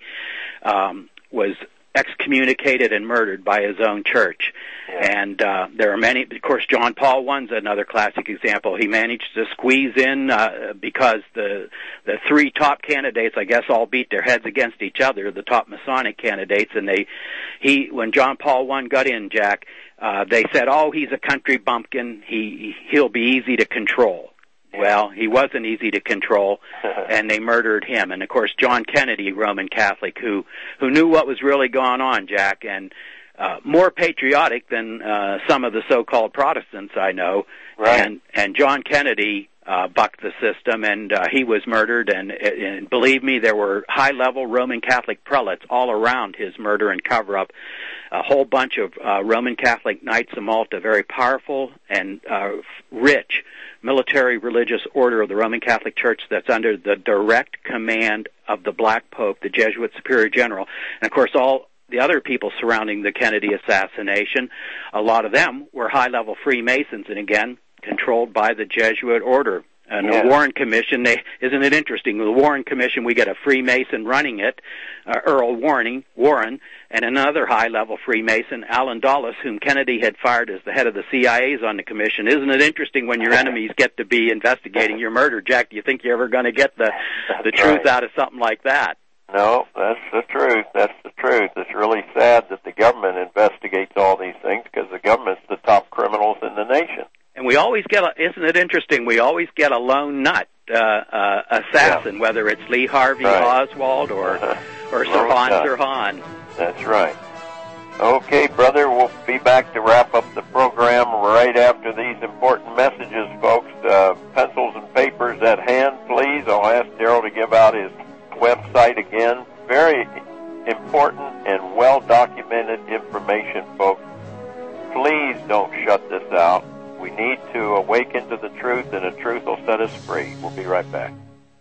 um, was excommunicated and murdered by his own church. Yeah. And uh, there are many, of course, John Paul One's another classic example. He managed to squeeze in, uh, because the the three top candidates, I guess, all beat their heads against each other, the top Masonic candidates, and they, he, when John Paul One got in, Jack, uh, they said, oh, he's a country bumpkin, he, he'll be easy to control. Well, he wasn't easy to control, and they murdered him. And, of course, John Kennedy, Roman Catholic, who, who knew what was really going on, Jack, and uh, more patriotic than uh, some of the so-called Protestants I know. Right. And, and John Kennedy, uh, uh, bucked the system, and uh, he was murdered. And, and believe me, there were high-level Roman Catholic prelates all around his murder and cover-up. A whole bunch of uh, Roman Catholic Knights of Malta, very powerful and uh, rich military religious order of the Roman Catholic Church that's under the direct command of the Black Pope, the Jesuit Superior General. And, of course, all the other people surrounding the Kennedy assassination, a lot of them were high-level Freemasons, and again, controlled by the Jesuit order. And yeah. the Warren Commission, they, isn't it interesting? The Warren Commission, we get a Freemason running it, uh, Earl Warren, Warren, and another high-level Freemason, Alan Dulles, whom Kennedy had fired as the head of the C I A's on the commission. Isn't it interesting when your enemies get to be investigating your murder? Jack, do you think you're ever going to get the, the truth right. out of something like that? No, that's the truth. That's the truth. It's really sad that the government investigates all these things because the government's the top criminals in the nation. And we always get, a, isn't it interesting, we always get a lone nut uh, uh, assassin, yeah. whether it's Lee Harvey right. Oswald or, uh-huh. or Sirhan Sirhan. That's right. Okay, brother, we'll be back to wrap up the program right after these important messages, folks. Uh, pencils and papers at hand, please. I'll ask Daryl to give out his website again. Very important and well-documented information, folks. Please don't shut this out. We need to awaken to the truth, and the truth will set us free. We'll be right back.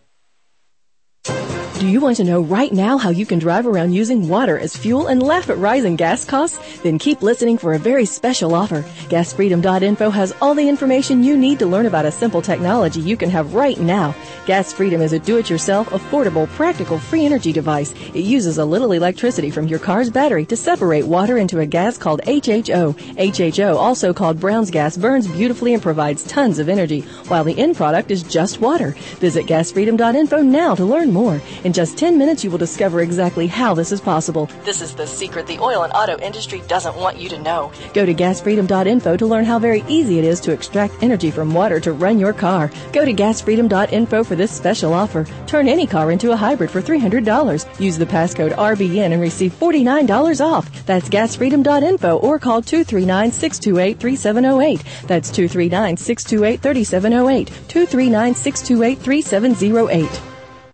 Do you want to know right now how you can drive around using water as fuel and laugh at rising gas costs? Then keep listening for a very special offer. gas freedom dot info has all the information you need to learn about a simple technology you can have right now. Gas Freedom is a do-it-yourself, affordable, practical, free energy device. It uses a little electricity from your car's battery to separate water into a gas called H H O. H H O, also called Brown's gas, burns beautifully and provides tons of energy, while the end product is just water. Visit gas freedom dot info now to learn more. In just ten minutes, you will discover exactly how this is possible. This is the secret the oil and auto industry doesn't want you to know. Go to gas freedom dot info to learn how very easy it is to extract energy from water to run your car. Go to gas freedom dot info for this special offer. Turn any car into a hybrid for three hundred dollars. Use the passcode R B N and receive forty-nine dollars off. That's gas freedom dot info or call two three nine, six two eight, three seven zero eight. That's two three nine, six two eight, three seven zero eight. two three nine, six two eight, three seven zero eight.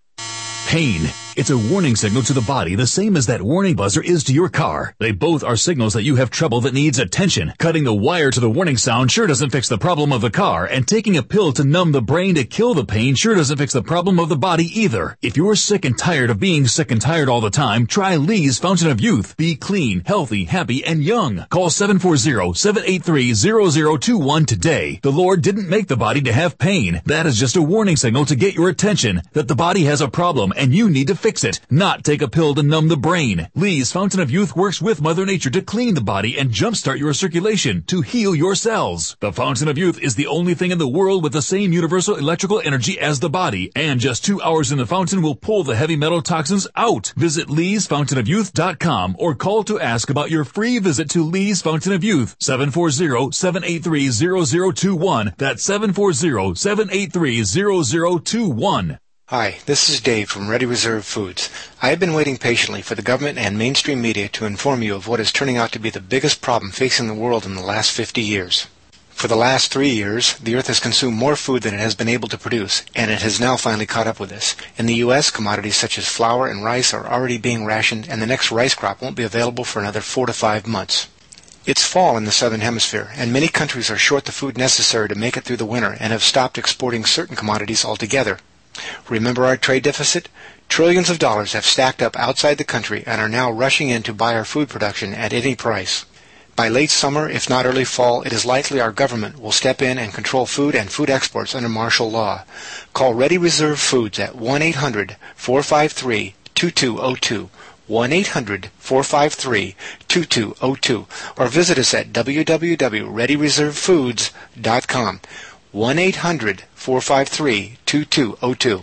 Pain. It's a warning signal to the body, the same as that warning buzzer is to your car. They both are signals that you have trouble that needs attention. Cutting the wire to the warning sound sure doesn't fix the problem of the car, and taking a pill to numb the brain to kill the pain sure doesn't fix the problem of the body either. If you're sick and tired of being sick and tired all the time, try Lee's Fountain of Youth. Be clean, healthy, happy, and young. Call seven four zero, seven eight three, zero zero two one today. The Lord didn't make the body to have pain. That is just a warning signal to get your attention that the body has a problem and you need to fix it, not take a pill to numb the brain. Lee's Fountain of Youth works with Mother Nature to clean the body and jumpstart your circulation to heal your cells. The Fountain of Youth is the only thing in the world with the same universal electrical energy as the body, and just two hours in the fountain will pull the heavy metal toxins out. Visit lees fountain of youth dot com or call to ask about your free visit to Lee's Fountain of Youth, seven four zero, seven eight three, zero zero two one. That's seven four zero, seven eight three, zero zero two one. Hi, this is Dave from Ready Reserve Foods. I have been waiting patiently for the government and mainstream media to inform you of what is turning out to be the biggest problem facing the world in the last fifty years. For the last three years, the Earth has consumed more food than it has been able to produce, and it has now finally caught up with us. In the U S, commodities such as flour and rice are already being rationed, and the next rice crop won't be available for another four to five months. It's fall in the southern hemisphere, and many countries are short the food necessary to make it through the winter and have stopped exporting certain commodities altogether. Remember our trade deficit? Trillions of dollars have stacked up outside the country and are now rushing in to buy our food production at any price. By late summer, if not early fall, it is likely our government will step in and control food and food exports under martial law. Call Ready Reserve Foods at one eight hundred, four five three, two two zero two, one eight hundred, four five three, two two zero two, or visit us at w w w dot ready reserve foods dot com. one eight hundred, four five three, two two zero two.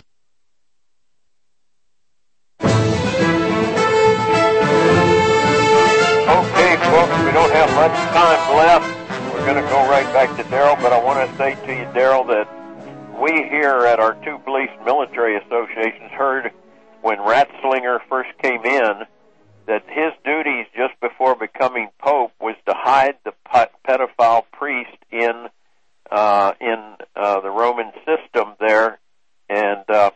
Okay, folks, we don't have much time left. We're going to go right back to Daryl, but I want to say to you, Daryl, that we here at our two police military associations heard when Ratslinger first came in that his duties just before becoming Pope was to hide the pedophile priest in uh, in uh, the Roman system there. And uh,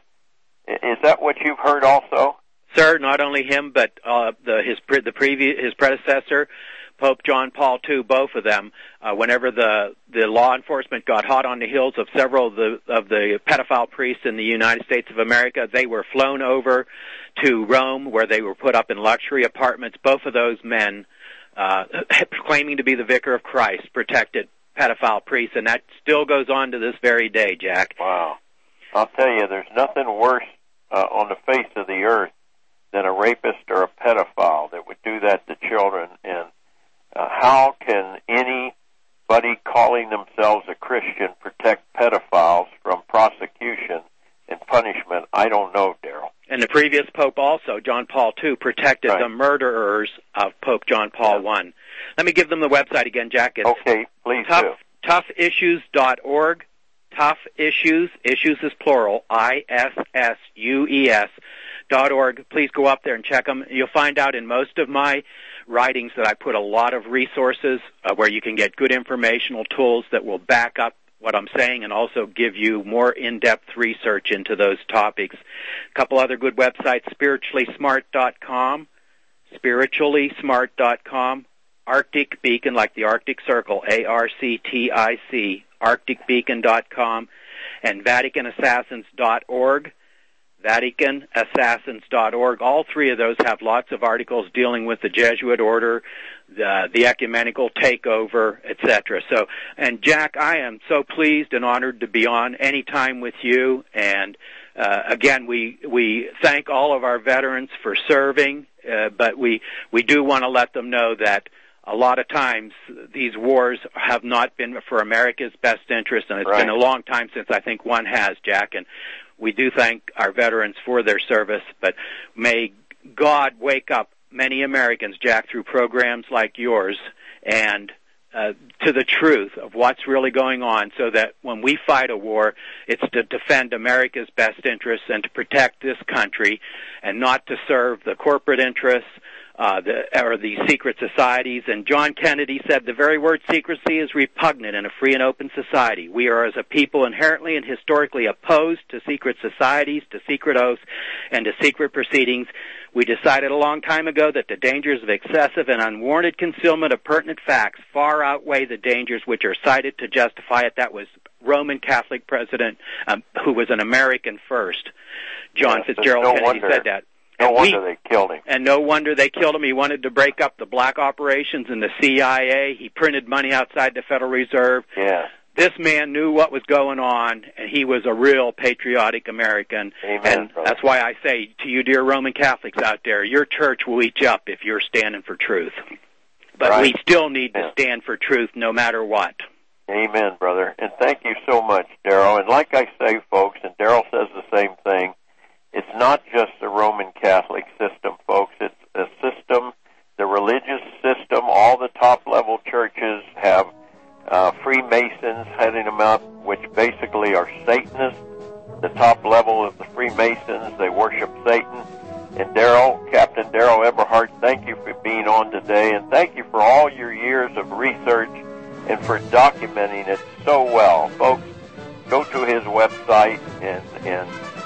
is that what you've heard also? Sir, not only him, but uh, the, his pre- the previous his predecessor, Pope John Paul the Second, both of them. Uh, whenever the the law enforcement got hot on the heels of several of the of the pedophile priests in the United States of America, they were flown over to Rome, where they were put up in luxury apartments. Both of those men, uh, claiming to be the Vicar of Christ, protected pedophile priests, and that still goes on to this very day, Jack. Wow. I'll tell you, there's nothing worse uh, on the face of the earth than a rapist or a pedophile that would do that to children. And uh, how can anybody calling themselves a Christian protect pedophiles from prosecution and punishment? I don't know, Daryl. And the previous Pope also, John Paul the Second, protected right. the murderers of Pope John Paul yeah. the First. Let me give them the website again, Jack. It's okay, please tough, do. tough issues dot org. Tough Issues, issues is plural, I S S U E S, dot org. Please go up there and check them. You'll find out in most of my writings that I put a lot of resources uh, where you can get good informational tools that will back up what I'm saying and also give you more in-depth research into those topics. A couple other good websites, spiritually smart dot com, spiritually smart dot com, Arctic Beacon, like the Arctic Circle, A R C T I C, arctic beacon dot com, and vatican assassins dot org, vatican assassins dot org. All three of those have lots of articles dealing with the Jesuit order, the, the ecumenical takeover, et cetera. So, and Jack, I am so pleased and honored to be on any time with you. And uh, again, we we thank all of our veterans for serving, uh, but we we do want to let them know that a lot of times these wars have not been for America's best interest, and it's right. been a long time since I think one has, Jack, and we do thank our veterans for their service, but may God wake up many Americans, Jack, through programs like yours and uh, to the truth of what's really going on, so that when we fight a war, it's to defend America's best interests and to protect this country and not to serve the corporate interests Uh, the, or the secret societies. And John Kennedy said the very word secrecy is repugnant in a free and open society. We are, as a people, inherently and historically opposed to secret societies, to secret oaths, and to secret proceedings. We decided a long time ago that the dangers of excessive and unwarranted concealment of pertinent facts far outweigh the dangers which are cited to justify it. That was Roman Catholic president, um, who was an American first. John yes, Fitzgerald no Kennedy wonder. said that. No and wonder we, they killed him. And no wonder they killed him. He wanted to break up the black operations in the C I A. He printed money outside the Federal Reserve. Yeah. This man knew what was going on, and he was a real patriotic American. Amen, and brother. That's why I say to you, dear Roman Catholics out there, your church will eat you up if you're standing for truth. But right. we still need yeah. to stand for truth no matter what. Amen, brother. And thank you so much, Daryl. And like I say, folks, and Daryl says the same thing, it's not just the Roman Catholic system, folks. It's a system, the religious system. All the top-level churches have uh, Freemasons heading them up, which basically are Satanists. The top level of the Freemasons, they worship Satan. And Daryl, Captain Daryl Eberhart, thank you for being on today, and thank you for all your years of research and for documenting it so well. Folks, go to his website and and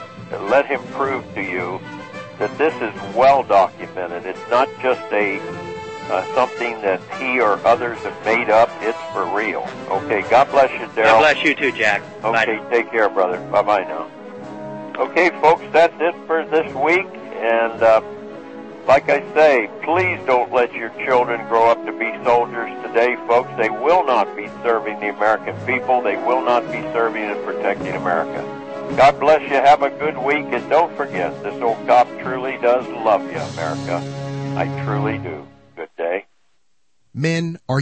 let him prove to you that this is well documented. It's not just a uh, something that he or others have made up. It's for real. Okay, God bless you, Daryl. God bless you too, Jack. Okay, Bye. Take care, brother. Bye-bye now. Okay, folks, that's it for this week. And uh, like I say, please don't let your children grow up to be soldiers today, folks. They will not be serving the American people. They will not be serving and protecting America. God bless you. Have a good week. And don't forget, this old cop truly does love you, America. I truly do. Good day. Men, are